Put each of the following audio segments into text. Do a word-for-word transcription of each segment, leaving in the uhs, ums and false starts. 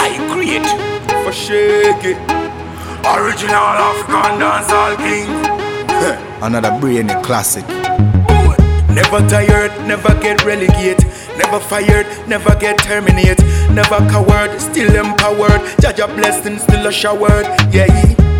I create for shake it. Original African dancehall king. Another brainy classic. Never tired, never get relegate. Never fired, never get terminate. Never coward, still empowered. Jaja blessing, still a showered. Yeah.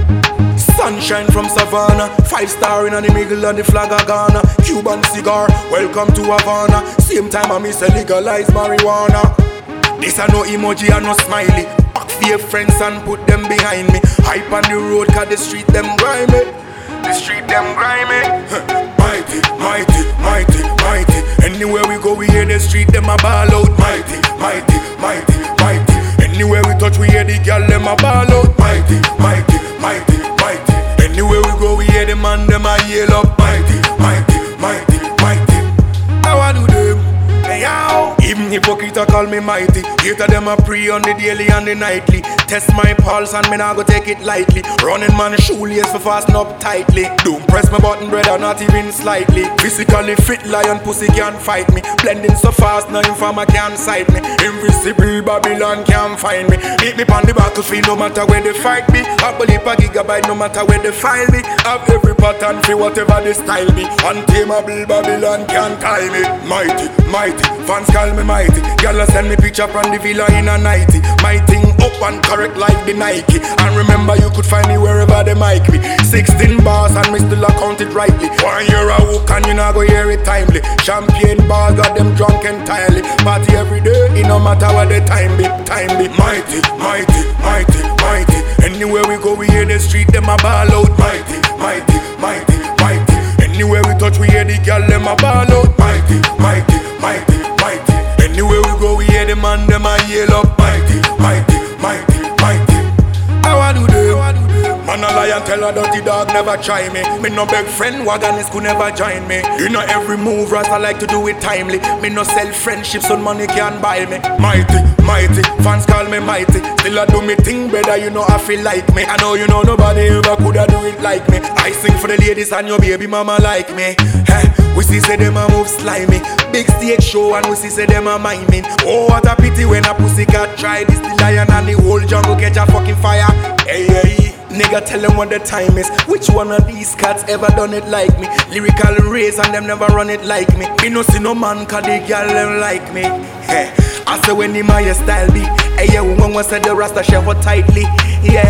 Sunshine from Savannah. Five star in the middle of the flag of Ghana. Cuban cigar, welcome to Havana. Same time I miss a legalize marijuana. This a no emoji and no smiley. Back for your friends and put them behind me. Hype on the road cause the street them grimy. The street them grimy. Mighty, mighty, mighty, mighty. Anywhere we go we hear the street them a ball out. Mighty, mighty, mighty, mighty. Anywhere we touch we hear the girl them a ball out. Mighty, mighty, mighty, mighty. Anywhere we go we hear the man them a yell up. Mighty, mighty, mighty, mighty. How I do them? Hey, yow. Even hypocrite call me mighty. Later them a pray on the daily and the nightly. Test my pulse and me nah go take it lightly. Running man shoelace for fasten up tightly. Don't press my button brother not even slightly. Physically fit lion pussy can't fight me. Blending so fast no informer can't sight me. Invisible Babylon can't find me. Meet me on the battlefield no matter where they fight me. I believe a gigabyte no matter where they file me. Have every pattern for whatever they style me. Untamable Babylon can't tie me. Mighty, mighty, fans call me mighty. Y'all send me picture from the villa in a nighty. My thing up and correct like the Nike. And remember you could find me wherever they might be. Sixteen bars and me still account it rightly. One year a hook and you not go hear it timely. Champagne bars got them drunk entirely. Party every day, it no matter what the time be. Time be mighty, mighty, mighty, mighty. Anywhere we go we hear the street them a ball out. Mighty, mighty, mighty, mighty. Anywhere we touch we hear the girl them a ball out. Mighty, mighty, mighty, mighty. Anywhere we go we hear the man them a yell up. Mighty, mighty, mighty, mighty. How I do them? Man a lie and tell a dirty dog never try me. Me no beg friend wagonist could never join me. You know every move Rasta like to do it timely. Me no sell friendship so money can buy me. Mighty, mighty, fans call me mighty. Still I do me thing better, you know I feel like me. I know you know nobody ever coulda do it like me. I sing for the ladies and your baby mama like me. Hey, we see say them a move slimy. Big stage show and we see say them a miming. Oh what a pity when a pussy cat try this the lion and the whole jungle catch a fucking fire. Hey hey, nigga tell them what the time is. Which one of these cats ever done it like me? Lyrical race and them never run it like me. Me no see no man cause the girl them like me. Hey, I say when the my style be. Hey yeah, woman was said the Rasta shower tightly. Yeah,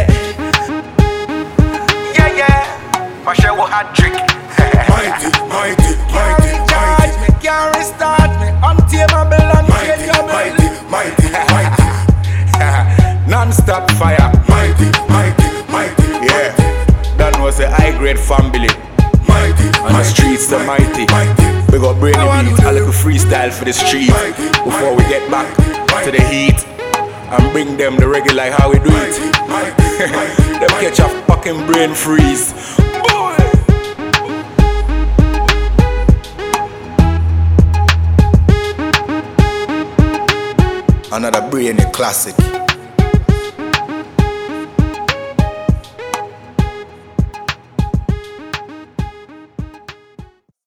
yeah yeah, my shower hat trick. Mighty, mighty, mighty, mighty. Me can't restart me. Untamable and mighty, mighty, mighty, mighty. Non-stop fire. Mighty, mighty, mighty. Yeah, that was a high grade family. Mighty, on the streets the mighty. We got brainy beat, a little freestyle for the street. Before we get back to the heat and bring them the reggae like how we do it. Them catch a fucking brain freeze. Another brainy classic.